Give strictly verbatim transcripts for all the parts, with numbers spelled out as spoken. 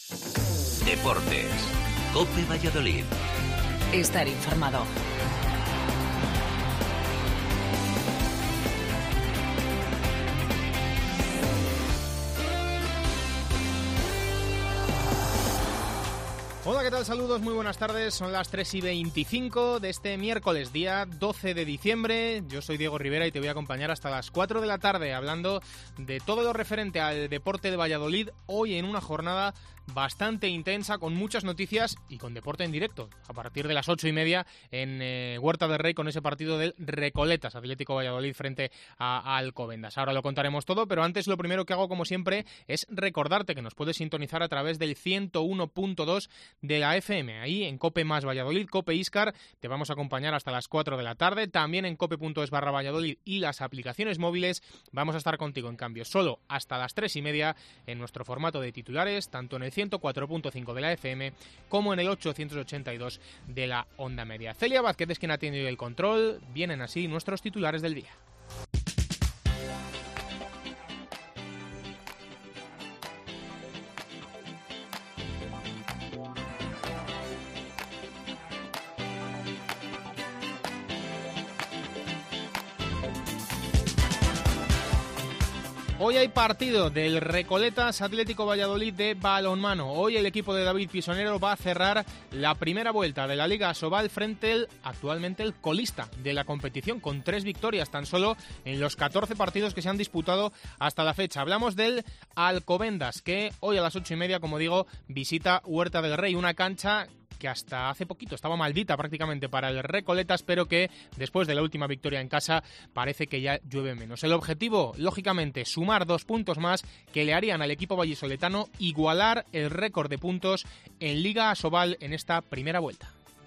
Deportes. COPE Valladolid. Estar informado. Hola, ¿qué tal? Saludos, muy buenas tardes. Son las tres y veinticinco de este miércoles, día doce de diciembre. Yo soy Diego Rivera y te voy a acompañar hasta las cuatro de la tarde hablando de todo lo referente al deporte de Valladolid. Hoy en una jornada bastante intensa, con muchas noticias y con deporte en directo, a partir de las ocho y media en eh, Huerta del Rey, con ese partido del Recoletas, Atlético Valladolid frente a, a Alcobendas. Ahora lo contaremos todo, pero antes lo primero que hago, como siempre, es recordarte que nos puedes sintonizar a través del ciento uno punto dos de la F M, ahí en COPE más Valladolid, COPE Iscar. Te vamos a acompañar hasta las cuatro de la tarde, también en cope.es barra Valladolid y las aplicaciones móviles. Vamos a estar contigo, en cambio, solo hasta las tres y media en nuestro formato de titulares, tanto en el ciento cuatro punto cinco de la F M como en el ochocientos ochenta y dos de la onda media. Celia Vázquez es quien ha tenido el control. Vienen así nuestros titulares del día. Hoy hay partido del Recoletas Atlético Valladolid de balonmano. Hoy el equipo de David Pisonero va a cerrar la primera vuelta de la Liga Asobal frente al actualmente el colista de la competición, con tres victorias tan solo en los catorce partidos que se han disputado hasta la fecha. Hablamos del Alcobendas, que hoy a las ocho y media, como digo, visita Huerta del Rey, una cancha que hasta hace poquito estaba maldita prácticamente para el Recoletas, pero que después de la última victoria en casa parece que ya llueve menos. El objetivo, lógicamente, sumar dos puntos más que le harían al equipo vallisoletano igualar el récord de puntos en Liga Asobal en esta primera vuelta.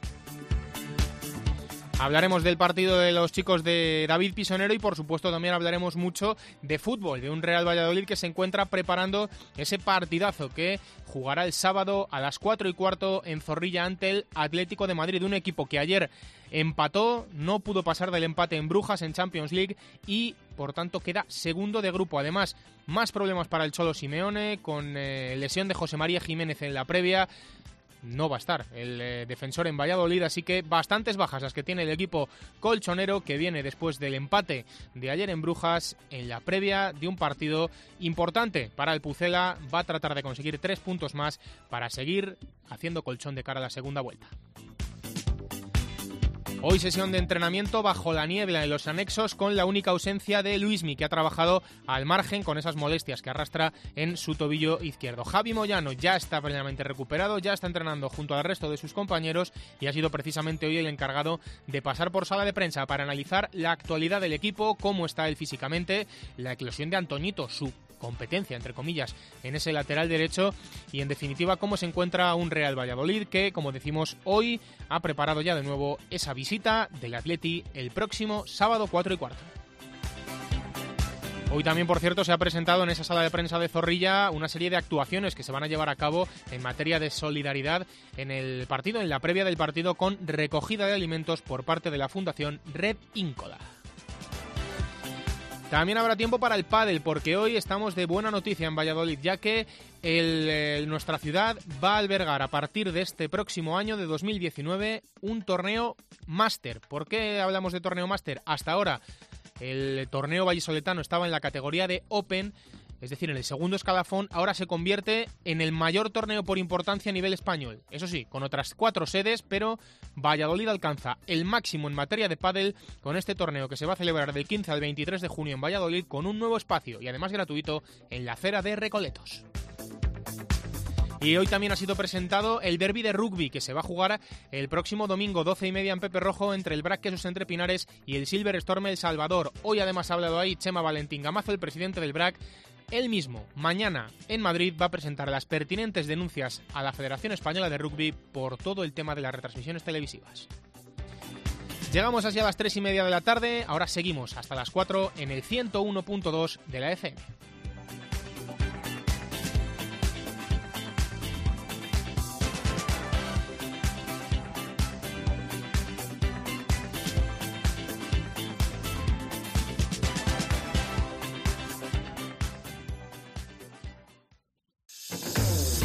Hablaremos del partido de los chicos de David Pisonero y, por supuesto, también hablaremos mucho de fútbol, de un Real Valladolid que se encuentra preparando ese partidazo que jugará el sábado a las cuatro y cuarto en Zorrilla ante el Atlético de Madrid, un equipo que ayer empató, no pudo pasar del empate en Brujas en Champions League y, por tanto, queda segundo de grupo. Además, más problemas para el Cholo Simeone, con eh, lesión de José María Jiménez en la previa. No va a estar el eh, defensor en Valladolid, así que bastantes bajas las que tiene el equipo colchonero, que viene después del empate de ayer en Brujas en la previa de un partido importante para el Pucela. Va a tratar de conseguir tres puntos más para seguir haciendo colchón de cara a la segunda vuelta. Hoy sesión de entrenamiento bajo la niebla en los anexos, con la única ausencia de Luismi, que ha trabajado al margen con esas molestias que arrastra en su tobillo izquierdo. Javi Moyano ya está plenamente recuperado, ya está entrenando junto al resto de sus compañeros y ha sido precisamente hoy el encargado de pasar por sala de prensa para analizar la actualidad del equipo, cómo está él físicamente, la eclosión de Antoñito, su competencia, entre comillas, en ese lateral derecho y, en definitiva, cómo se encuentra un Real Valladolid que, como decimos, hoy ha preparado ya de nuevo esa visita del Atleti el próximo sábado cuatro y cuarto. Hoy también, por cierto, se ha presentado en esa sala de prensa de Zorrilla una serie de actuaciones que se van a llevar a cabo en materia de solidaridad en el partido, en la previa del partido, con recogida de alimentos por parte de la Fundación Red Íncola. También habrá tiempo para el pádel, porque hoy estamos de buena noticia en Valladolid, ya que el, el, nuestra ciudad va a albergar a partir de este próximo año de dos mil diecinueve un torneo máster. ¿Por qué hablamos de torneo máster? Hasta ahora el torneo vallisoletano estaba en la categoría de Open, es decir, en el segundo escalafón. Ahora se convierte en el mayor torneo por importancia a nivel español. Eso sí, con otras cuatro sedes, pero Valladolid alcanza el máximo en materia de pádel con este torneo, que se va a celebrar del quince al veintitrés de junio en Valladolid, con un nuevo espacio y además gratuito en la acera de Recoletos. Y hoy también ha sido presentado el derbi de rugby, que se va a jugar el próximo domingo doce y media en Pepe Rojo entre el B R A C Quesos Entre Pinares y el Silver Storm El Salvador. Hoy además ha hablado ahí Chema Valentín Gamazo, el presidente del B R A C. Él mismo, mañana en Madrid, va a presentar las pertinentes denuncias a la Federación Española de Rugby por todo el tema de las retransmisiones televisivas. Llegamos así a las tres y media de la tarde, ahora seguimos hasta las cuatro en el ciento uno punto dos de la F M.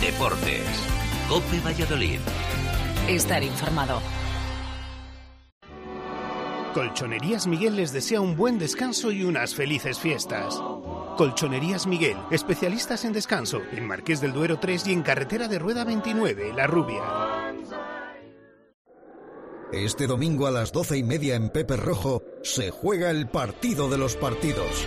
Deportes. COPE Valladolid. Estar informado. Colchonerías Miguel les desea un buen descanso y unas felices fiestas. Colchonerías Miguel, especialistas en descanso, en Marqués del Duero tres y en Carretera de Rueda veintinueve, La Rubia. Este domingo a las doce y media en Pepe Rojo se juega el partido de los partidos.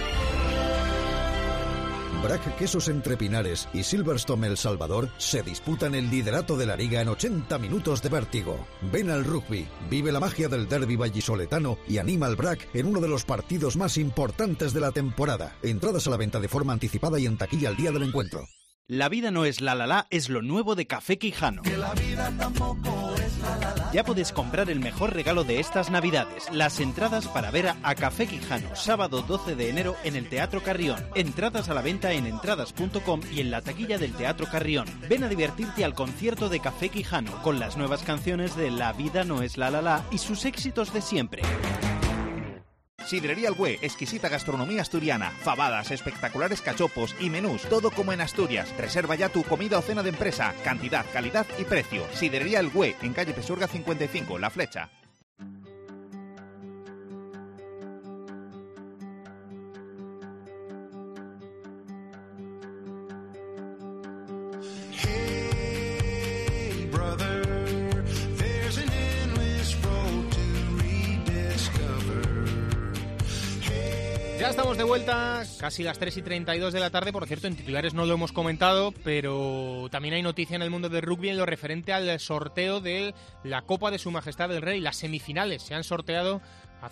Brac Quesos Entre Pinares y Silverstone El Salvador se disputan el liderato de la liga en ochenta minutos de vértigo. Ven al rugby, vive la magia del derbi vallisoletano y anima al Brac en uno de los partidos más importantes de la temporada. Entradas a la venta de forma anticipada y en taquilla al día del encuentro. La vida no es la la la, es lo nuevo de Café Quijano. Que la vida tampoco es la la la. Ya puedes comprar el mejor regalo de estas navidades, las entradas para ver a Café Quijano, sábado doce de enero en el Teatro Carrión. Entradas a la venta en entradas punto com y en la taquilla del Teatro Carrión. Ven a divertirte al concierto de Café Quijano, con las nuevas canciones de La vida no es la la la y sus éxitos de siempre. Sidrería El Güe, exquisita gastronomía asturiana, fabadas, espectaculares cachopos y menús, todo como en Asturias. Reserva ya tu comida o cena de empresa, cantidad, calidad y precio. Sidrería El Güe, en calle Pesurga cincuenta y cinco, La Flecha. Ya estamos de vuelta, casi las tres y treinta y dos de la tarde. Por cierto, en titulares no lo hemos comentado, pero también hay noticia en el mundo del rugby en lo referente al sorteo de la Copa de Su Majestad el Rey. Las semifinales se han sorteado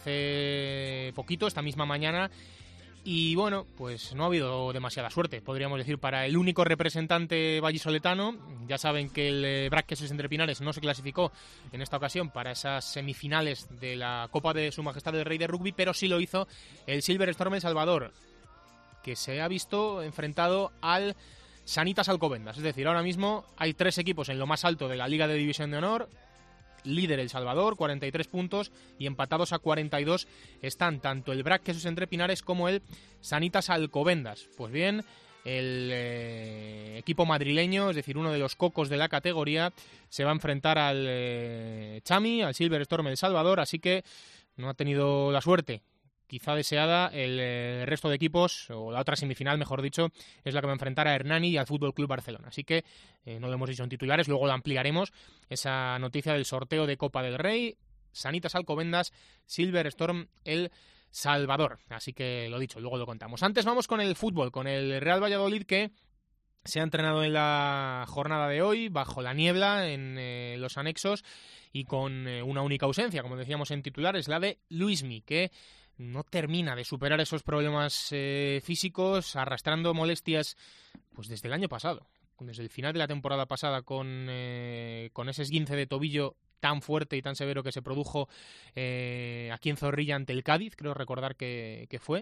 hace poquito, esta misma mañana. Y bueno, pues no ha habido demasiada suerte, podríamos decir, para el único representante vallisoletano. Ya saben que el Brac Quesos Entre Pinares no se clasificó en esta ocasión para esas semifinales de la Copa de Su Majestad el Rey de Rugby, pero sí lo hizo el Silverstone El Salvador, que se ha visto enfrentado al Sanitas Alcobendas. Es decir, ahora mismo hay tres equipos en lo más alto de la Liga de División de Honor. Líder El Salvador, cuarenta y tres puntos, y empatados a cuarenta y dos están tanto el Brac Quesos Entre Pinares como el Sanitas Alcobendas. Pues bien, el eh, equipo madrileño, es decir, uno de los cocos de la categoría, se va a enfrentar al eh, Chami, al Silverstone El Salvador, así que no ha tenido la suerte quizá deseada. El, el resto de equipos, o la otra semifinal, mejor dicho, es la que va a enfrentar a Hernani y al Fútbol Club Barcelona. Así que eh, no lo hemos dicho en titulares, luego lo ampliaremos, esa noticia del sorteo de Copa del Rey, Sanitas Alcobendas, Silverstone El Salvador. Así que lo dicho, luego lo contamos. Antes vamos con el fútbol, con el Real Valladolid, que se ha entrenado en la jornada de hoy bajo la niebla en eh, los anexos y con eh, una única ausencia, como decíamos en titulares, la de Luismi, que no termina de superar esos problemas eh, físicos, arrastrando molestias pues desde el año pasado, desde el final de la temporada pasada, con, eh, con ese esguince de tobillo tan fuerte y tan severo que se produjo eh, aquí en Zorrilla ante el Cádiz, creo recordar que, que fue,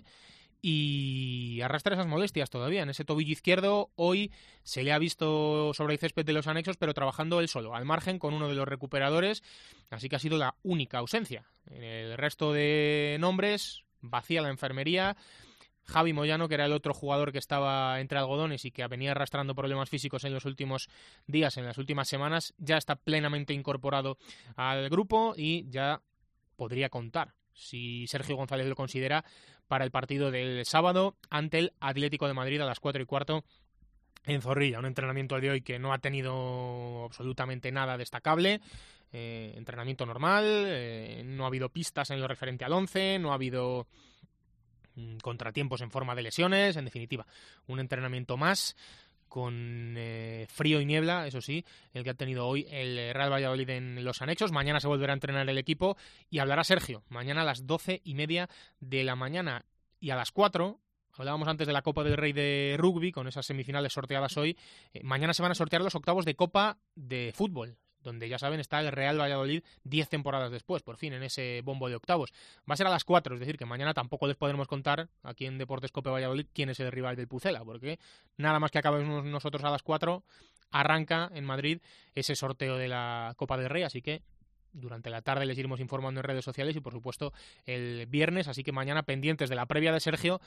y arrastra esas molestias todavía en ese tobillo izquierdo. Hoy se le ha visto sobre el césped de los anexos, pero trabajando él solo, al margen con uno de los recuperadores, así que ha sido la única ausencia. El resto de nombres, vacía la enfermería. Javi Moyano, que era el otro jugador que estaba entre algodones y que venía arrastrando problemas físicos en los últimos días, en las últimas semanas, ya está plenamente incorporado al grupo y ya podría contar, si Sergio González lo considera, para el partido del sábado ante el Atlético de Madrid a las cuatro y cuarto en Zorrilla. Un entrenamiento el de hoy que no ha tenido absolutamente nada destacable. Eh, entrenamiento normal, eh, no ha habido pistas en lo referente al once, no ha habido mm, contratiempos en forma de lesiones. En definitiva, un entrenamiento más con eh, frío y niebla, eso sí, el que ha tenido hoy el Real Valladolid en los anexos. Mañana se volverá a entrenar el equipo y hablará Sergio, mañana a las doce y media de la mañana. Y a las cuatro, hablábamos antes de la Copa del Rey de Rugby, con esas semifinales sorteadas hoy, eh, mañana se van a sortear los octavos de Copa de Fútbol, donde ya saben está el Real Valladolid diez temporadas después, por fin, en ese bombo de octavos. Va a ser a las cuatro, es decir, que mañana tampoco les podremos contar aquí en Deportes COPE Valladolid quién es el rival del Pucela, porque nada más que acabemos nosotros a las cuatro, arranca en Madrid ese sorteo de la Copa del Rey, así que durante la tarde les iremos informando en redes sociales y, por supuesto, el viernes, así que mañana pendientes de la previa de Sergio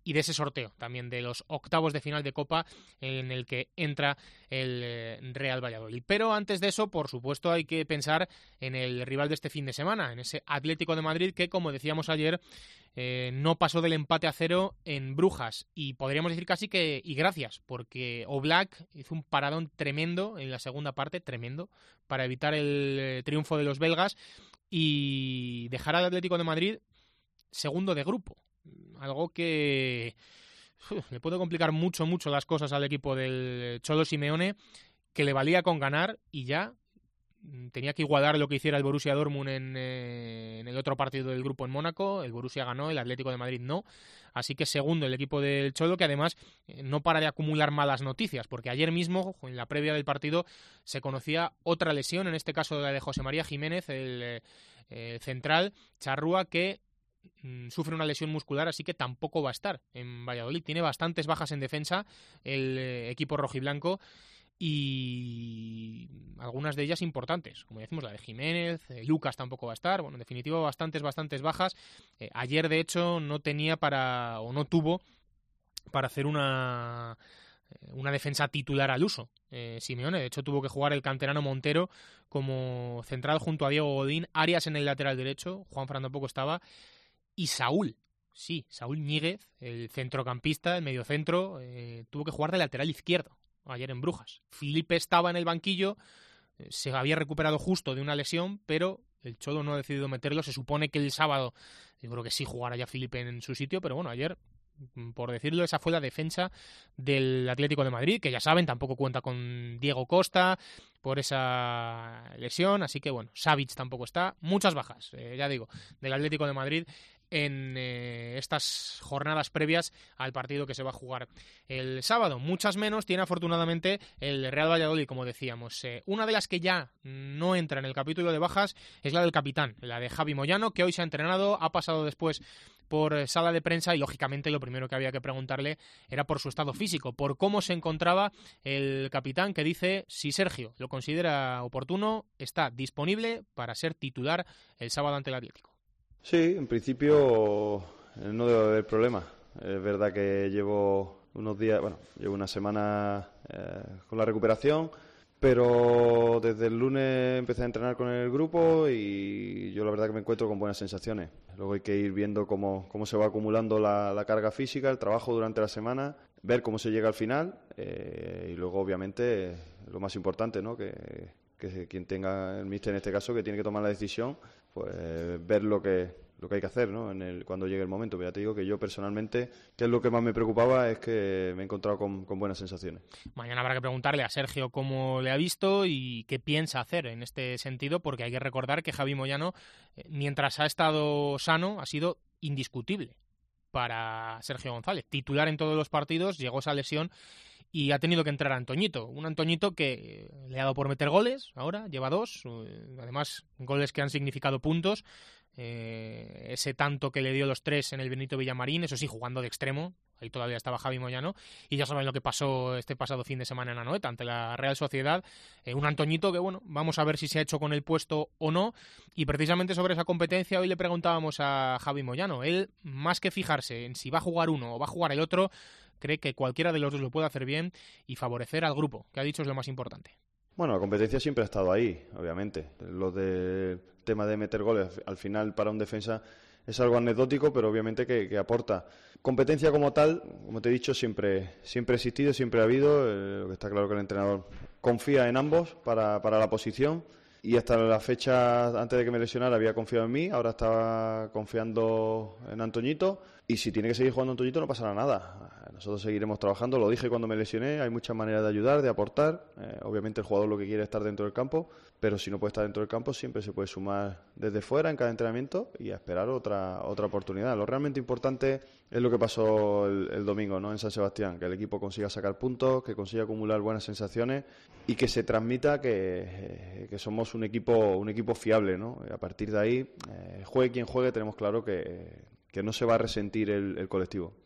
y de ese sorteo también de los octavos de final de Copa en el que entra el eh, Real Valladolid. Pero antes de eso, por supuesto, hay que pensar en el rival de este fin de semana, en ese Atlético de Madrid que, como decíamos ayer, eh, no pasó del empate a cero en Brujas, y podríamos decir casi que y gracias, porque Oblak hizo un paradón tremendo en la segunda parte, tremendo, para evitar el eh, triunfo de los belgas y dejar al Atlético de Madrid segundo de grupo, algo que uf, le puede complicar mucho, mucho las cosas al equipo del Cholo Simeone, que le valía con ganar y ya tenía que igualar lo que hiciera el Borussia Dortmund en, eh, en el otro partido del grupo en Mónaco. El Borussia ganó, el Atlético de Madrid no, así que segundo el equipo del Cholo, que además eh, no para de acumular malas noticias, porque ayer mismo, en la previa del partido, se conocía otra lesión, en este caso la de José María Jiménez, el eh, central charrúa, que sufre una lesión muscular, así que tampoco va a estar en Valladolid. Tiene bastantes bajas en defensa el eh, equipo rojiblanco, y algunas de ellas importantes, como decimos, la de Jiménez, eh, Lucas tampoco va a estar. Bueno, en definitiva, bastantes, bastantes bajas. Eh, ayer, de hecho, no tenía para, o no tuvo para hacer una una defensa titular al uso. Eh, Simeone, de hecho, tuvo que jugar el canterano Montero como central junto a Diego Godín, Arias en el lateral derecho, Juan Fran tampoco estaba, y Saúl, sí, Saúl Ñíguez, el centrocampista, el mediocentro, eh, tuvo que jugar de lateral izquierdo ayer en Brujas. Filipe estaba en el banquillo, eh, se había recuperado justo de una lesión, pero el Cholo no ha decidido meterlo. Se supone que el sábado, yo creo que sí jugará ya Filipe en su sitio, pero bueno, ayer, por decirlo, esa fue la defensa del Atlético de Madrid, que ya saben, tampoco cuenta con Diego Costa por esa lesión, así que bueno, Savic tampoco está, muchas bajas, eh, ya digo, del Atlético de Madrid en eh, estas jornadas previas al partido que se va a jugar el sábado. Muchas menos tiene afortunadamente el Real Valladolid, como decíamos. Eh, una de las que ya no entra en el capítulo de bajas es la del capitán, la de Javi Moyano, que hoy se ha entrenado, ha pasado después por sala de prensa y lógicamente lo primero que había que preguntarle era por su estado físico, por cómo se encontraba el capitán, que dice, si Sergio lo considera oportuno, está disponible para ser titular el sábado ante el Atlético. Sí, en principio no debe haber problema. Es verdad que llevo unos días, bueno, llevo una semana eh, con la recuperación, pero desde el lunes empecé a entrenar con el grupo y yo la verdad que me encuentro con buenas sensaciones. Luego hay que ir viendo cómo, cómo se va acumulando la, la carga física, el trabajo durante la semana, ver cómo se llega al final eh, y luego obviamente lo más importante, ¿no? que, que quien tenga el míster en este caso, que tiene que tomar la decisión, pues ver lo que lo que hay que hacer, ¿no? En el, cuando llegue el momento. Pero ya te digo que yo personalmente, que es lo que más me preocupaba, es que me he encontrado con, con buenas sensaciones. Mañana habrá que preguntarle a Sergio cómo le ha visto y qué piensa hacer en este sentido, porque hay que recordar que Javi Moyano, mientras ha estado sano, ha sido indiscutible para Sergio González. Titular en todos los partidos, llegó esa lesión y ha tenido que entrar a Antoñito. Un Antoñito que le ha dado por meter goles, ahora lleva dos, además goles que han significado puntos. Eh, ese tanto que le dio los tres en el Benito Villamarín, eso sí, jugando de extremo, ahí todavía estaba Javi Moyano, y ya saben lo que pasó este pasado fin de semana en Anoeta ante la Real Sociedad. Eh, un Antoñito que, bueno, vamos a ver si se ha hecho con el puesto o no, y precisamente sobre esa competencia hoy le preguntábamos a Javi Moyano. Él, más que fijarse en si va a jugar uno o va a jugar el otro, cree que cualquiera de los dos lo puede hacer bien y favorecer al grupo, que ha dicho es lo más importante. Bueno, la competencia siempre ha estado ahí, obviamente. Lo del tema de meter goles, al final para un defensa es algo anecdótico, pero obviamente que, que aporta. Competencia como tal, como te he dicho, siempre, siempre ha existido, siempre ha habido. Eh, lo que está claro que el entrenador confía en ambos para, para la posición. Y hasta la fecha, antes de que me lesionara, había confiado en mí, ahora estaba confiando en Antoñito. Y si tiene que seguir jugando Antoñito, no pasará nada. Nosotros seguiremos trabajando, lo dije cuando me lesioné, hay muchas maneras de ayudar, de aportar. Eh, obviamente el jugador lo que quiere es estar dentro del campo, pero si no puede estar dentro del campo, siempre se puede sumar desde fuera en cada entrenamiento y a esperar otra otra oportunidad. Lo realmente importante es lo que pasó el, el domingo, ¿no? En San Sebastián, que el equipo consiga sacar puntos, que consiga acumular buenas sensaciones y que se transmita que, eh, que somos un equipo un equipo fiable, ¿no? Y a partir de ahí, eh, juegue quien juegue, tenemos claro que, que no se va a resentir el, el colectivo.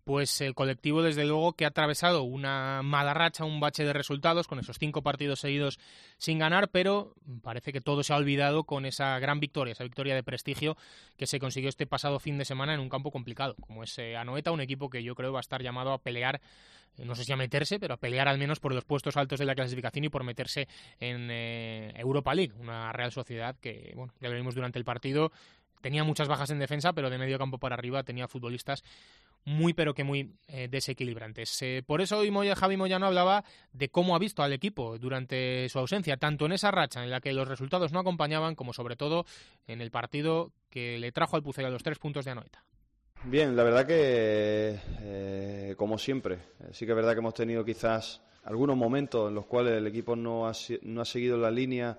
Pues el colectivo, desde luego, que ha atravesado una mala racha, un bache de resultados, con esos cinco partidos seguidos sin ganar, pero parece que todo se ha olvidado con esa gran victoria, esa victoria de prestigio que se consiguió este pasado fin de semana en un campo complicado, como es eh, Anoeta, un equipo que yo creo va a estar llamado a pelear, eh, no sé si a meterse, pero a pelear al menos por los puestos altos de la clasificación y por meterse en eh, Europa League, una Real Sociedad que, bueno, ya lo vimos durante el partido, tenía muchas bajas en defensa, pero de medio campo para arriba tenía futbolistas muy pero que muy eh, desequilibrantes. Eh, por eso hoy Moya, Javi Moyano hablaba de cómo ha visto al equipo durante su ausencia, tanto en esa racha en la que los resultados no acompañaban, como sobre todo en el partido que le trajo al Pucela los tres puntos de Anoeta. Bien, la verdad que, eh, como siempre, sí que es verdad que hemos tenido quizás algunos momentos en los cuales el equipo no ha, no ha seguido la línea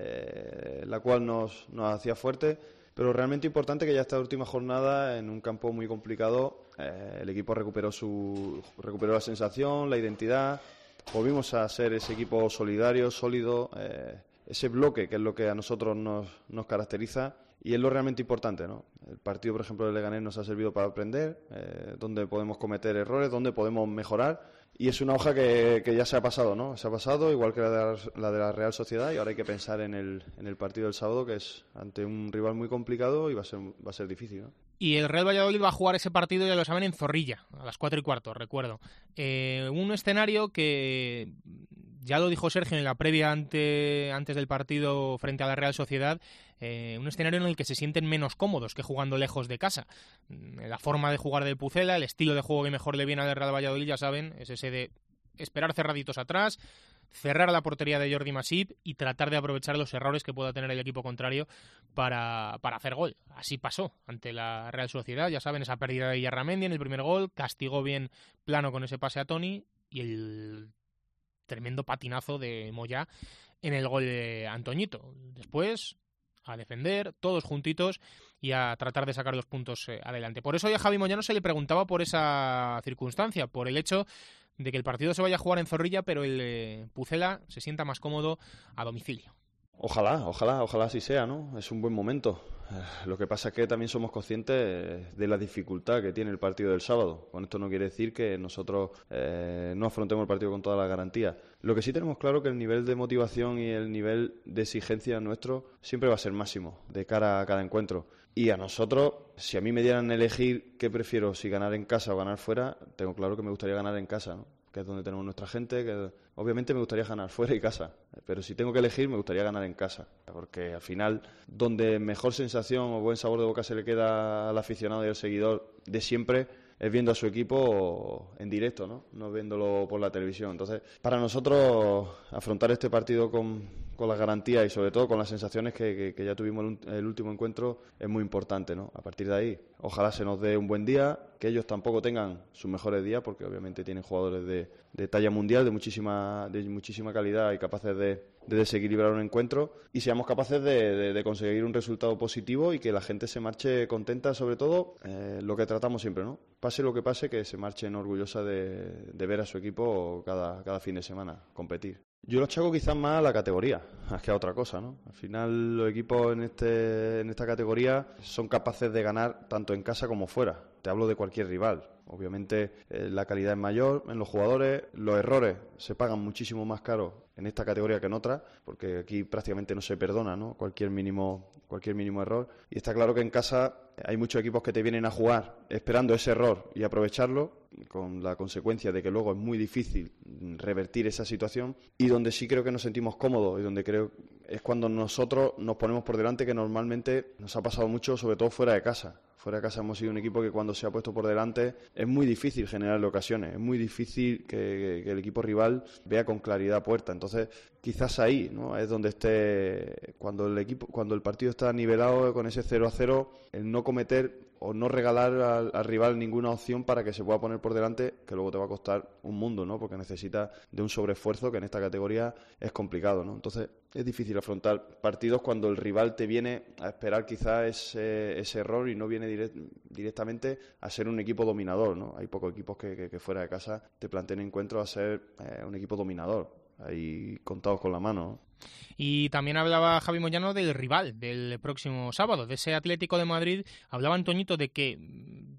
eh, la cual nos, nos hacía fuerte. Pero realmente importante que ya esta última jornada, en un campo muy complicado, eh, el equipo recuperó su recuperó la sensación, la identidad. Volvimos a ser ese equipo solidario, sólido, eh, ese bloque que es lo que a nosotros nos, nos caracteriza y es lo realmente importante, ¿no? El partido, por ejemplo, de Leganés nos ha servido para aprender eh, dónde podemos cometer errores, dónde podemos mejorar. Y es una hoja que, que ya se ha pasado, ¿no? Se ha pasado, igual que la de la, la de la Real Sociedad, y ahora hay que pensar en el, en el partido del sábado, que es ante un rival muy complicado y va a ser, va a ser difícil, ¿no? Y el Real Valladolid va a jugar ese partido, ya lo saben, en Zorrilla, a las cuatro y cuarto, recuerdo. Eh, un escenario que, ya lo dijo Sergio en la previa ante, antes del partido frente a la Real Sociedad, eh, un escenario en el que se sienten menos cómodos que jugando lejos de casa. La forma de jugar del Pucela, el estilo de juego que mejor le viene al Real Valladolid, ya saben, es ese de esperar cerraditos atrás, cerrar la portería de Jordi Masip y tratar de aprovechar los errores que pueda tener el equipo contrario para, para hacer gol. Así pasó ante la Real Sociedad, ya saben, esa pérdida de Yarramendi en el primer gol, castigó bien Plano con ese pase a Toni y el tremendo patinazo de Moyá en el gol de Antoñito. Después, a defender, todos juntitos y a tratar de sacar los puntos eh, adelante. Por eso hoy a Javi Moyano se le preguntaba por esa circunstancia, por el hecho de que el partido se vaya a jugar en Zorrilla, pero el eh, Pucela se sienta más cómodo a domicilio. Ojalá, ojalá, ojalá así sea, ¿no? Es un buen momento. Eh, lo que pasa es que también somos conscientes de la dificultad que tiene el partido del sábado. Con esto no quiere decir que nosotros eh, no afrontemos el partido con toda la garantía. Lo que sí tenemos claro es que el nivel de motivación y el nivel de exigencia nuestro siempre va a ser máximo de cara a cada encuentro. Y a nosotros, si a mí me dieran elegir qué prefiero, si ganar en casa o ganar fuera, tengo claro que me gustaría ganar en casa, ¿no? Que es donde tenemos nuestra gente, que obviamente me gustaría ganar fuera y casa, pero si tengo que elegir me gustaría ganar en casa, porque al final donde mejor sensación o buen sabor de boca se le queda al aficionado y al seguidor de siempre es viendo a su equipo en directo, ¿no? No viéndolo por la televisión. Entonces, para nosotros afrontar este partido con, con las garantías y sobre todo con las sensaciones que, que, que ya tuvimos el, el último encuentro es muy importante, ¿no? A partir de ahí, ojalá se nos dé un buen día, que ellos tampoco tengan sus mejores días, porque obviamente tienen jugadores de, de talla mundial, de muchísima, de muchísima calidad y capaces de, de desequilibrar un encuentro, y seamos capaces de, de, de conseguir un resultado positivo y que la gente se marche contenta, sobre todo eh, lo que tratamos siempre, ¿no? Pase lo que pase, que se marchen orgullosa de, de ver a su equipo cada, cada fin de semana competir. Yo lo achaco quizás más a la categoría, más que a otra cosa, ¿no? Al final los equipos en este en esta categoría son capaces de ganar tanto en casa como fuera. Te hablo de cualquier rival. Obviamente eh, la calidad es mayor en los jugadores, los errores se pagan muchísimo más caro en esta categoría que en otra, porque aquí prácticamente no se perdona, ¿no? Cualquier mínimo, cualquier mínimo error. Y está claro que en casa hay muchos equipos que te vienen a jugar esperando ese error y aprovecharlo, con la consecuencia de que luego es muy difícil revertir esa situación, y donde sí creo que nos sentimos cómodos y donde creo es cuando nosotros nos ponemos por delante, que normalmente nos ha pasado mucho, sobre todo fuera de casa. Fuera de casa hemos sido un equipo que cuando se ha puesto por delante es muy difícil generarle ocasiones, es muy difícil que, que el equipo rival vea con claridad puerta. Entonces, quizás ahí, ¿no? Es donde esté, cuando el equipo, cuando el partido está nivelado con ese cero a cero, el no cometer o no regalar al, al rival ninguna opción para que se pueda poner por delante, que luego te va a costar un mundo, ¿no? Porque necesita de un sobreesfuerzo que en esta categoría es complicado, ¿no? Entonces es difícil afrontar partidos cuando el rival te viene a esperar quizás ese, ese error y no viene direct, directamente a ser un equipo dominador, ¿no? Hay pocos equipos que, que, que fuera de casa te planteen encuentros a ser eh, un equipo dominador, ahí contados con la mano, ¿no? Y también hablaba Javi Moyano del rival del próximo sábado, de ese Atlético de Madrid. Hablaba Antoñito de que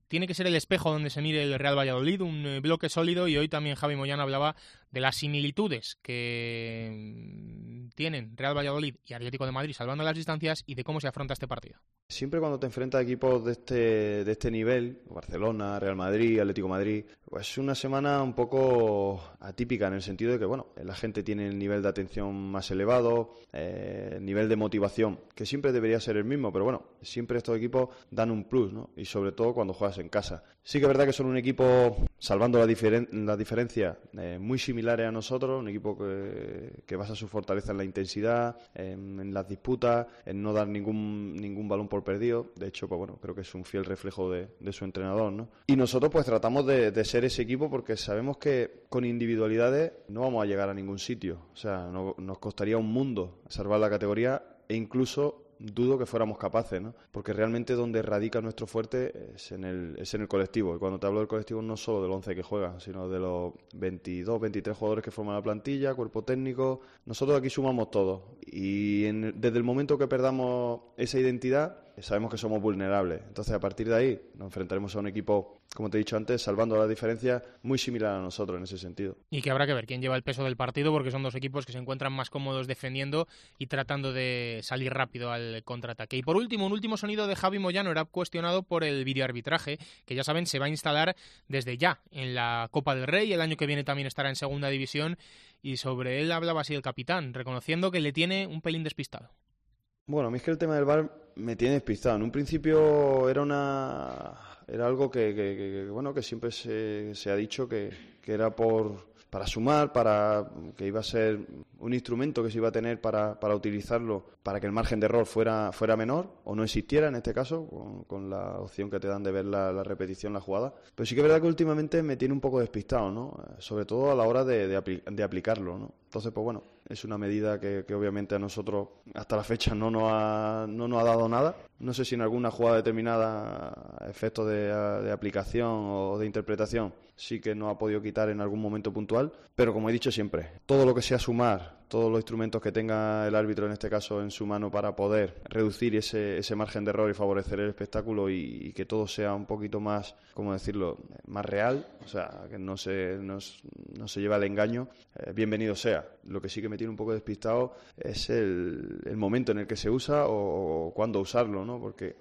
tiene que ser el espejo donde se mire el Real Valladolid, un eh, bloque sólido, y hoy también Javi Moyano hablaba de las similitudes que tienen Real Valladolid y Atlético de Madrid salvando las distancias y de cómo se afronta este partido. Siempre cuando te enfrentas a equipos de este, de este nivel, Barcelona, Real Madrid, Atlético de Madrid, pues es una semana un poco atípica en el sentido de que, bueno, la gente tiene el nivel de atención más elevado, eh, el nivel de motivación, que siempre debería ser el mismo, pero bueno, siempre estos equipos dan un plus, ¿no? Y sobre todo cuando juegas en casa. Sí que es verdad que son un equipo, salvando la, diferen- la diferencia, eh, muy similares a nosotros, un equipo que, que basa su fortaleza en la intensidad, en, en las disputas, en no dar ningún, ningún balón por perdido. De hecho, pues bueno, creo que es un fiel reflejo de, de su entrenador, ¿no? Y nosotros pues tratamos de, de ser ese equipo porque sabemos que con individualidades no vamos a llegar a ningún sitio. O sea, no, nos costaría un mundo salvar la categoría e incluso dudo que fuéramos capaces, ¿no? Porque realmente donde radica nuestro fuerte es en el es en el colectivo. Y cuando te hablo del colectivo no solo del once que juega, sino de los veintidós, veintitrés jugadores que forman la plantilla, cuerpo técnico. Nosotros aquí sumamos todo. Y en, desde el momento que perdamos esa identidad, sabemos que somos vulnerables. Entonces, a partir de ahí, nos enfrentaremos a un equipo, como te he dicho antes, salvando la diferencia, muy similar a nosotros en ese sentido. Y que habrá que ver quién lleva el peso del partido, porque son dos equipos que se encuentran más cómodos defendiendo y tratando de salir rápido al contraataque. Y por último, un último sonido de Javi Moyano era cuestionado por el videoarbitraje, que ya saben, se va a instalar desde ya en la Copa del Rey. El año que viene también estará en Segunda División. Y sobre él hablaba así el capitán, reconociendo que le tiene un pelín despistado. Bueno, a mí es que el tema del V A R me tiene despistado. En un principio era una era algo que, que, que, que bueno que siempre se, se ha dicho que, que era por para sumar, para que iba a ser un instrumento que se iba a tener para, para utilizarlo para que el margen de error fuera fuera menor o no existiera en este caso, con, con la opción que te dan de ver la, la repetición, la jugada. Pero sí que es verdad que últimamente me tiene un poco despistado, ¿no? Sobre todo a la hora de, de, apli- de aplicarlo, ¿no? Entonces, pues bueno, es una medida que, que obviamente a nosotros hasta la fecha no nos ha, no nos ha dado nada. No sé si en alguna jugada determinada, a efectos de, de aplicación o de interpretación, sí que nos ha podido quitar en algún momento puntual. Pero como he dicho siempre, todo lo que sea sumar, todos los instrumentos que tenga el árbitro en este caso en su mano para poder reducir ese, ese margen de error y favorecer el espectáculo y, y que todo sea un poquito más, ¿cómo decirlo?, más real, o sea, que no se, no, no se lleve al engaño, eh, bienvenido sea. Lo que sí que me tiene un poco despistado es el, el momento en el que se usa o, o cuándo usarlo, ¿no? Porque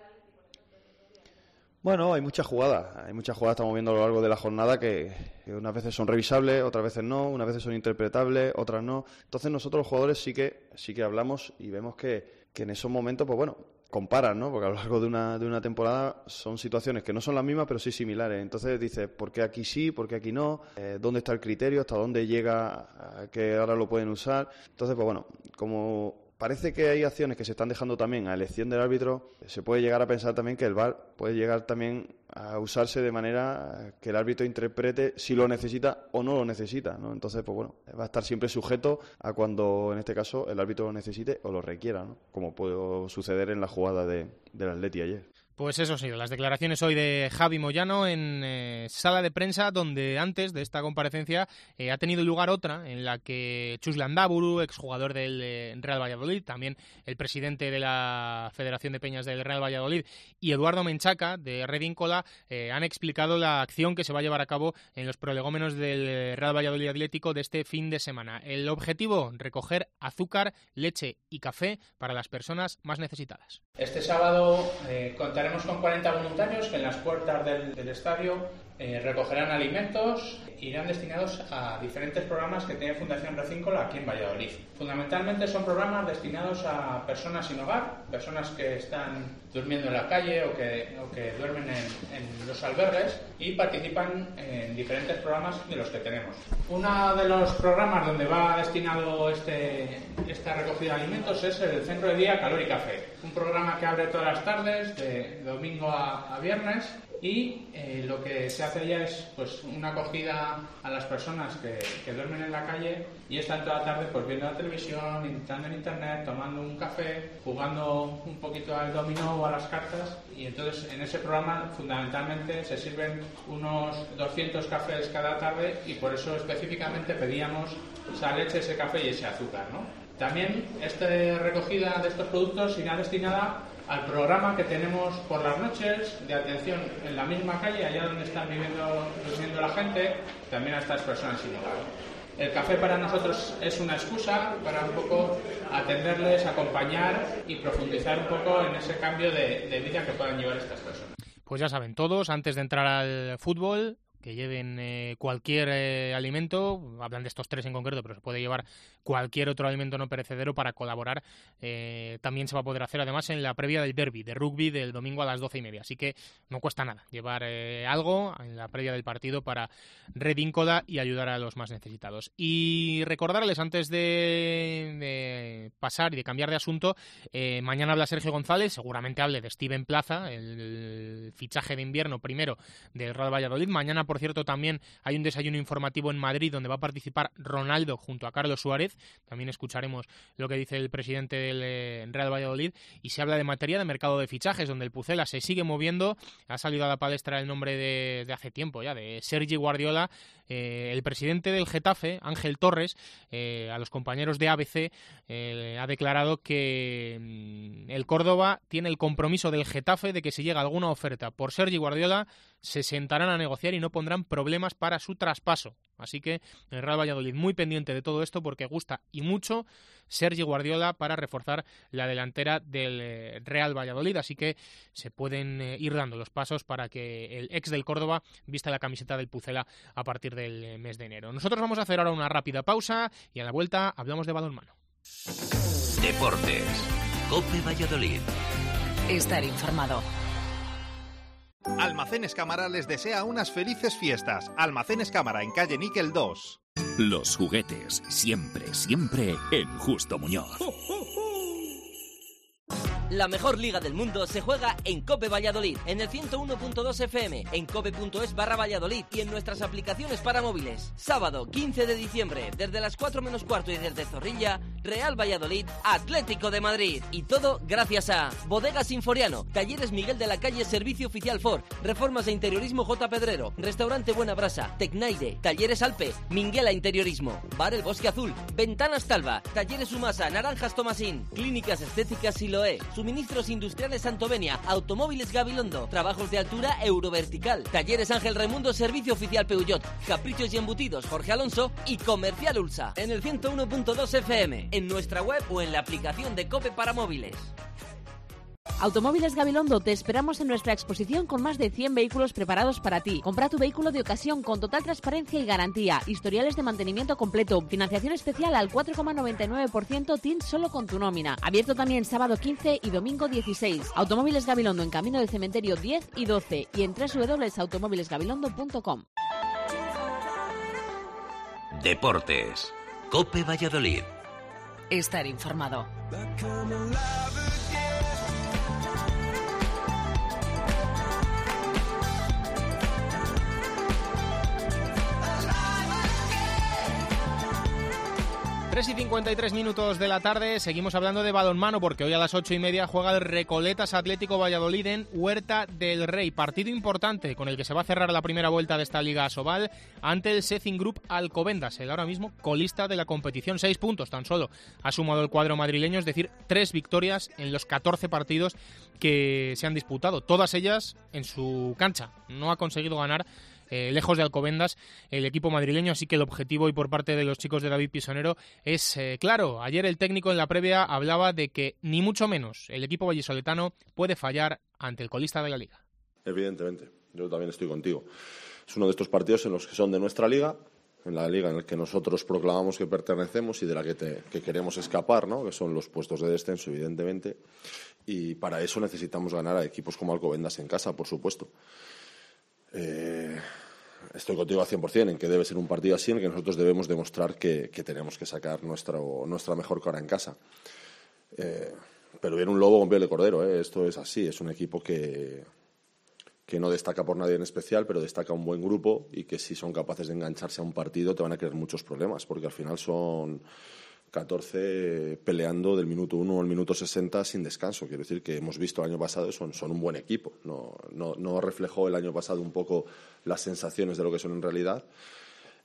bueno, hay muchas jugadas, hay muchas jugadas, estamos viendo a lo largo de la jornada que, que unas veces son revisables, otras veces no, unas veces son interpretables, otras no. Entonces nosotros los jugadores sí que sí que hablamos y vemos que, que en esos momentos, pues bueno, comparan, ¿no? Porque a lo largo de una de una temporada son situaciones que no son las mismas, pero sí similares. Entonces dices, ¿por qué aquí sí? ¿Por qué aquí no? Eh, ¿Dónde está el criterio? ¿Hasta dónde llega a que ahora lo pueden usar? Entonces, pues bueno, como parece que hay acciones que se están dejando también a elección del árbitro, se puede llegar a pensar también que el V A R puede llegar también a usarse de manera que el árbitro interprete si lo necesita o no lo necesita, ¿no? Entonces, pues bueno, va a estar siempre sujeto a cuando, en este caso, el árbitro lo necesite o lo requiera, ¿no? Como puede suceder en la jugada de, del Atleti ayer. Pues eso ha sido las declaraciones hoy de Javi Moyano en eh, sala de prensa, donde antes de esta comparecencia eh, ha tenido lugar otra en la que Chus Landaburu, exjugador del eh, Real Valladolid, también el presidente de la Federación de Peñas del Real Valladolid, y Eduardo Menchaca de Redíncola eh, han explicado la acción que se va a llevar a cabo en los prolegómenos del Real Valladolid Atlético de este fin de semana. El objetivo, recoger azúcar, leche y café para las personas más necesitadas. Este sábado eh, contaremos con cuarenta voluntarios que en las puertas del, del estadio eh, recogerán alimentos e irán destinados a diferentes programas que tiene Fundación Redíncola aquí en Valladolid. Fundamentalmente son programas destinados a personas sin hogar, personas que están durmiendo en la calle o que, o que duermen en, en los albergues y participan en diferentes programas de los que tenemos. Uno de los programas donde va destinado este, esta recogida de alimentos es el Centro de Día Calor y Café, un programa que abre todas las tardes de domingo a, a viernes y eh, lo que se hace ya es pues una acogida a las personas que, que duermen en la calle y están toda la tarde pues viendo la televisión, entrando en internet, tomando un café, jugando un poquito al dominó o a las cartas, y entonces en ese programa fundamentalmente se sirven unos doscientos cafés cada tarde y por eso específicamente pedíamos esa leche, ese café y ese azúcar, ¿no? También esta recogida de estos productos irá destinada al programa que tenemos por las noches de atención en la misma calle, allá donde están viviendo, viviendo la gente, también a estas personas sin hogar. El café para nosotros es una excusa para un poco atenderles, acompañar y profundizar un poco en ese cambio de, de vida que puedan llevar estas personas. Pues ya saben todos, antes de entrar al fútbol, que lleven eh, cualquier eh, alimento, hablan de estos tres en concreto, pero se puede llevar cualquier otro alimento no perecedero para colaborar. Eh, también se va a poder hacer además en la previa del derbi, de rugby, del domingo a las doce y media. Así que no cuesta nada llevar eh, algo en la previa del partido para Redíncola y ayudar a los más necesitados. Y recordarles, antes de, de pasar y de cambiar de asunto, eh, mañana habla Sergio González, seguramente hable de Steven Plaza, el, el fichaje de invierno primero del Real Valladolid. Mañana, por cierto, también hay un desayuno informativo en Madrid donde va a participar Ronaldo junto a Carlos Suárez. También escucharemos lo que dice el presidente del eh, Real Valladolid, y se habla de materia de mercado de fichajes, donde el Pucela se sigue moviendo. Ha salido a la palestra el nombre de, de hace tiempo ya, de Sergi Guardiola. Eh, el presidente del Getafe, Ángel Torres, eh, a los compañeros de A B C, eh, ha declarado que mm, el Córdoba tiene el compromiso del Getafe de que si llega alguna oferta por Sergi Guardiola, se sentarán a negociar y no pondrán problemas para su traspaso. Así que el Real Valladolid muy pendiente de todo esto, porque gusta y mucho Sergi Guardiola para reforzar la delantera del Real Valladolid. Así que se pueden eh, ir dando los pasos para que el ex del Córdoba vista la camiseta del Pucela a partir del mes de enero. Nosotros vamos a hacer ahora una rápida pausa y a la vuelta hablamos de balonmano. Deportes. COPE Valladolid. Estar informado. Almacenes Cámara les desea unas felices fiestas. Almacenes Cámara en calle Níquel dos. Los juguetes, siempre, siempre en Justo Muñoz. La mejor liga del mundo se juega en COPE Valladolid, en el ciento uno punto dos F M, en cope punto es barra Valladolid y en nuestras aplicaciones para móviles. Sábado quince de diciembre, desde las cuatro menos cuarto y desde Zorrilla, Real Valladolid, Atlético de Madrid. Y todo gracias a Bodegas Sinforiano, Talleres Miguel de la Calle, Servicio Oficial Ford, Reformas e Interiorismo J. Pedrero, Restaurante Buena Brasa, Tecnaire, Talleres Alpe, Minguela Interiorismo, Bar El Bosque Azul, Ventanas Talva, Talleres Sumasa, Naranjas Tomasín, Clínicas Estéticas Siloé, Suministros Industriales Santovenia, Automóviles Gabilondo, Trabajos de Altura Eurovertical, Talleres Ángel Raimundo, Servicio Oficial Peugeot, Caprichos y Embutidos Jorge Alonso y Comercial Ulsa. En el ciento uno punto dos F M, en nuestra web o en la aplicación de COPE para móviles. Automóviles Gabilondo, te esperamos en nuestra exposición con más de cien vehículos preparados para ti. Compra tu vehículo de ocasión con total transparencia y garantía, historiales de mantenimiento completo, financiación especial al cuatro coma noventa y nueve por ciento T I N solo con tu nómina. Abierto también sábado quince y domingo dieciséis. Automóviles Gabilondo en Camino del Cementerio diez y doce y en doble u doble u doble u punto automóviles gabilondo punto com. Deportes. COPE Valladolid. Estar informado. tres y cincuenta y tres minutos de la tarde, seguimos hablando de balonmano porque hoy a las ocho y media juega el Recoletas Atlético Valladolid en Huerta del Rey. Partido importante con el que se va a cerrar la primera vuelta de esta Liga Asobal ante el Secin Group Alcobendas, el ahora mismo colista de la competición. Seis puntos tan solo ha sumado el cuadro madrileño, es decir, tres victorias en los catorce partidos que se han disputado, todas ellas en su cancha. No ha conseguido ganar Eh, lejos de Alcobendas el equipo madrileño, así que el objetivo hoy por parte de los chicos de David Pisonero es eh, claro. Ayer el técnico en la previa hablaba de que ni mucho menos el equipo vallisoletano puede fallar ante el colista de la liga. Evidentemente, yo también estoy contigo. Es uno de estos partidos en los que son de nuestra liga, en la liga en la que nosotros proclamamos que pertenecemos y de la que, te, que queremos escapar, ¿no? Que son los puestos de descenso, evidentemente, y para eso necesitamos ganar a equipos como Alcobendas en casa, por supuesto. Eh, estoy contigo al cien por cien en que debe ser un partido así en el que nosotros debemos demostrar que, que tenemos que sacar nuestra, nuestra mejor cara en casa. Eh, pero viene un lobo con piel de cordero, ¿eh? Esto es así, es un equipo que, que no destaca por nadie en especial, pero destaca un buen grupo y que si son capaces de engancharse a un partido te van a crear muchos problemas, porque al final son catorce peleando del minuto uno al minuto sesenta sin descanso. Quiero decir que hemos visto el año pasado, son, son un buen equipo. No, no, no reflejó el año pasado un poco las sensaciones de lo que son en realidad.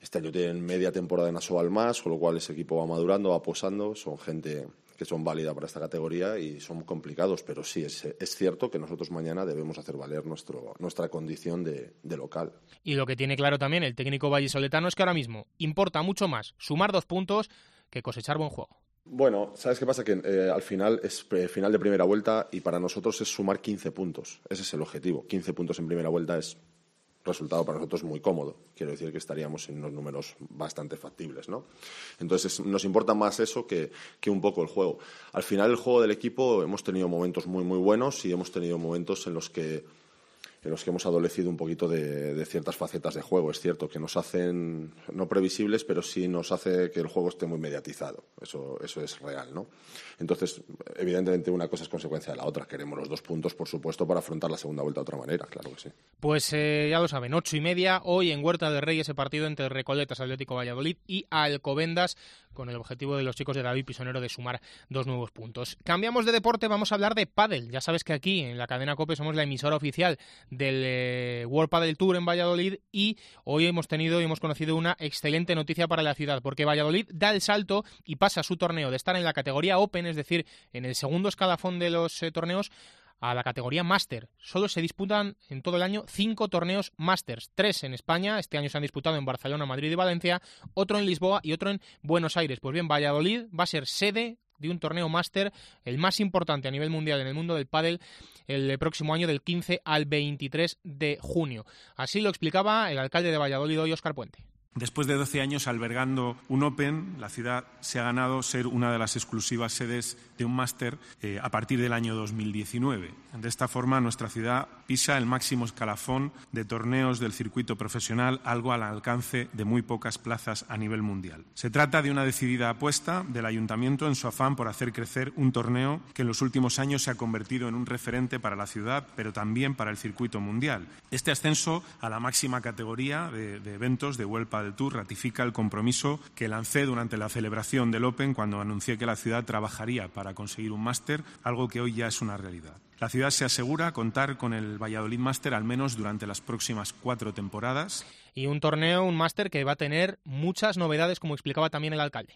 Este año tienen media temporada en Asobal más, con lo cual ese equipo va madurando, va posando, son gente que son válida para esta categoría y son complicados, pero sí, es, es cierto que nosotros mañana debemos hacer valer nuestro, nuestra condición de, de local. Y lo que tiene claro también el técnico vallisoletano es que ahora mismo importa mucho más sumar dos puntos que cosechar buen juego. Bueno, ¿sabes qué pasa? Que eh, al final es eh, final de primera vuelta y para nosotros es sumar quince puntos. Ese es el objetivo. quince puntos en primera vuelta es resultado para nosotros muy cómodo. Quiero decir que estaríamos en unos números bastante factibles, ¿no? Entonces nos importa más eso que, que un poco el juego. Al final el juego del equipo hemos tenido momentos muy muy buenos y hemos tenido momentos en los que en los que hemos adolecido un poquito de, de ciertas facetas de juego. Es cierto que nos hacen, no previsibles, pero sí nos hace que el juego esté muy mediatizado. Eso, eso es real, ¿no? Entonces, evidentemente, una cosa es consecuencia de la otra. Queremos los dos puntos, por supuesto, para afrontar la segunda vuelta de otra manera, claro que sí. Pues eh, ya lo saben, ocho y media, hoy en Huerta del Rey, ese partido entre Recoletas Atlético Valladolid y Alcobendas, con el objetivo de los chicos de David Pisonero de sumar dos nuevos puntos. Cambiamos de deporte, vamos a hablar de pádel. Ya sabes que aquí, en la cadena COPE, somos la emisora oficial del eh, World Padel Tour en Valladolid y hoy hemos tenido y hemos conocido una excelente noticia para la ciudad, porque Valladolid da el salto y pasa su torneo de estar en la categoría Open, es decir, en el segundo escalafón de los eh, torneos, a la categoría Master. Solo se disputan en todo el año cinco torneos Masters, tres en España, este año se han disputado en Barcelona, Madrid y Valencia, otro en Lisboa y otro en Buenos Aires. Pues bien, Valladolid va a ser sede de un torneo Master, el más importante a nivel mundial en el mundo del pádel, el próximo año del quince al veintitrés de junio. Así lo explicaba el alcalde de Valladolid hoy, Óscar Puente. Después de doce años albergando un Open, la ciudad se ha ganado ser una de las exclusivas sedes de un máster eh, a partir del año dos mil diecinueve. De esta forma, nuestra ciudad pisa el máximo escalafón de torneos del circuito profesional, algo al alcance de muy pocas plazas a nivel mundial. Se trata de una decidida apuesta del Ayuntamiento en su afán por hacer crecer un torneo que en los últimos años se ha convertido en un referente para la ciudad, pero también para el circuito mundial. Este ascenso a la máxima categoría de, de eventos de World Padel Tour ratifica el compromiso que lancé durante la celebración del Open cuando anuncié que la ciudad trabajaría para conseguir un máster, algo que hoy ya es una realidad. La ciudad se asegura contar con el Valladolid Máster al menos durante las próximas cuatro temporadas. Y un torneo, un máster que va a tener muchas novedades, como explicaba también el alcalde.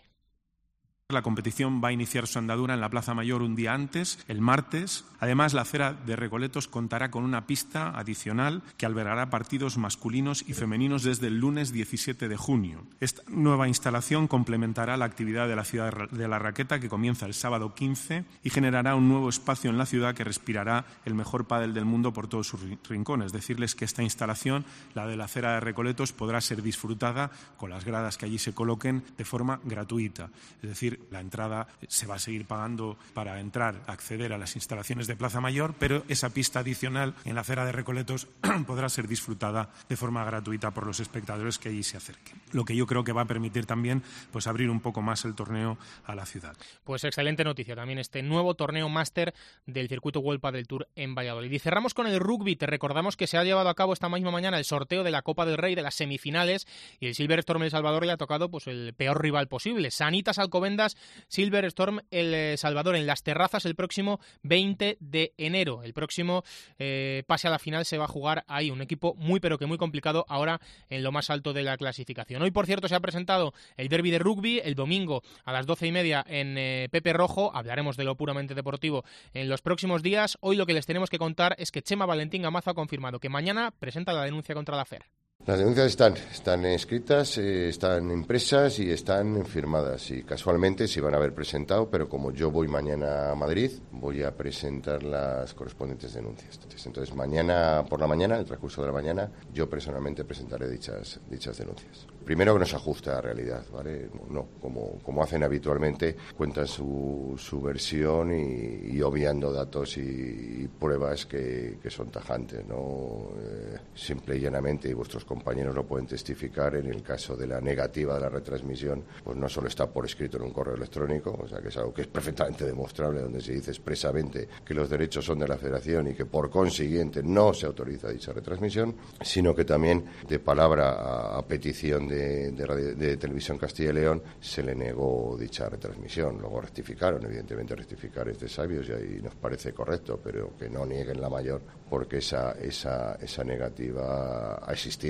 La competición va a iniciar su andadura en la Plaza Mayor un día antes, el martes. Además, la acera de Recoletos contará con una pista adicional que albergará partidos masculinos y femeninos desde el lunes diecisiete de junio. Esta nueva instalación complementará la actividad de la Ciudad de la Raqueta, que comienza el sábado quince, y generará un nuevo espacio en la ciudad que respirará el mejor pádel del mundo por todos sus rincones. Decirles que esta instalación, la de la acera de Recoletos, podrá ser disfrutada con las gradas que allí se coloquen de forma gratuita. Es decir, la entrada se va a seguir pagando para entrar, acceder a las instalaciones de Plaza Mayor, pero esa pista adicional en la acera de Recoletos podrá ser disfrutada de forma gratuita por los espectadores que allí se acerquen. Lo que yo creo que va a permitir también pues abrir un poco más el torneo a la ciudad. Pues excelente noticia también este nuevo torneo máster del circuito World Padel Tour en Valladolid. Y cerramos con el rugby. Te recordamos que se ha llevado a cabo esta misma mañana el sorteo de la Copa del Rey de las semifinales y el Silver Storm El Salvador le ha tocado pues el peor rival posible. Sanitas Alcobendas, Silver Storm El Salvador en Las Terrazas el próximo veinte de enero. El próximo eh, pase a la final se va a jugar ahí. Un equipo muy pero que muy complicado ahora en lo más alto de la clasificación. Hoy, por cierto, se ha presentado el derbi de rugby el domingo a las doce y media en eh, Pepe Rojo. Hablaremos de lo puramente deportivo en los próximos días. Hoy lo que les tenemos que contar es que Chema Valentín Gamazo ha confirmado que mañana presenta la denuncia contra la F E R. Las denuncias están, están escritas, eh, están impresas y están firmadas y casualmente se iban a haber presentado, pero como yo voy mañana a Madrid, voy a presentar las correspondientes denuncias. Entonces, entonces mañana por la mañana, en el transcurso de la mañana, yo personalmente presentaré dichas, dichas denuncias. Primero que no se ajusta a la realidad, ¿vale? No, como, como hacen habitualmente, cuentan su, su versión y, y obviando datos y, y pruebas que, que son tajantes, ¿no? Eh, simple y llanamente, y vuestros compañeros lo pueden testificar, en el caso de la negativa de la retransmisión, pues no solo está por escrito en un correo electrónico, o sea que es algo que es perfectamente demostrable, donde se dice expresamente que los derechos son de la Federación y que por consiguiente no se autoriza dicha retransmisión, sino que también de palabra a, a petición de De, de, radio, de Televisión Castilla y León se le negó dicha retransmisión. Luego rectificaron, evidentemente rectificar es de sabios y ahí nos parece correcto, pero que no nieguen la mayor, porque esa, esa, esa negativa ha existido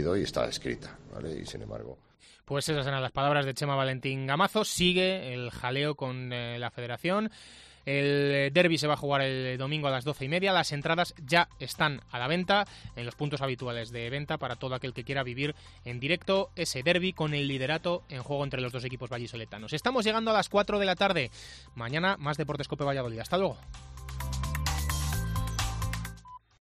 partido y está escrita, ¿vale? Y sin embargo... Pues esas eran las palabras de Chema Valentín Gamazo. Sigue el jaleo con eh, la federación. El derbi se va a jugar el domingo a las doce y media. Las entradas ya están a la venta en los puntos habituales de venta para todo aquel que quiera vivir en directo ese derbi con el liderato en juego entre los dos equipos vallisoletanos. Estamos llegando a las cuatro de la tarde. Mañana más Deportes Cope Valladolid. Hasta luego.